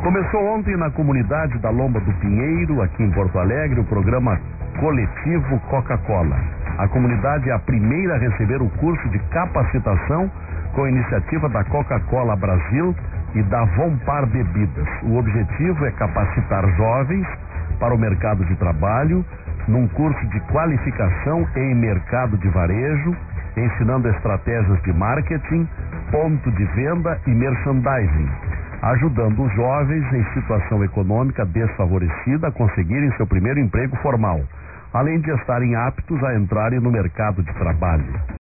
Começou ontem na comunidade da Lomba do Pinheiro, aqui em Porto Alegre, o programa Coletivo Coca-Cola. A comunidade é a primeira a receber o curso de capacitação com iniciativa da Coca-Cola Brasil e da Vompar Bebidas. O objetivo é capacitar jovens para o mercado de trabalho num curso de qualificação em mercado de varejo, ensinando estratégias de marketing, ponto de venda e merchandising, ajudando os jovens em situação econômica desfavorecida a conseguirem seu primeiro emprego formal, além de estarem aptos a entrarem no mercado de trabalho.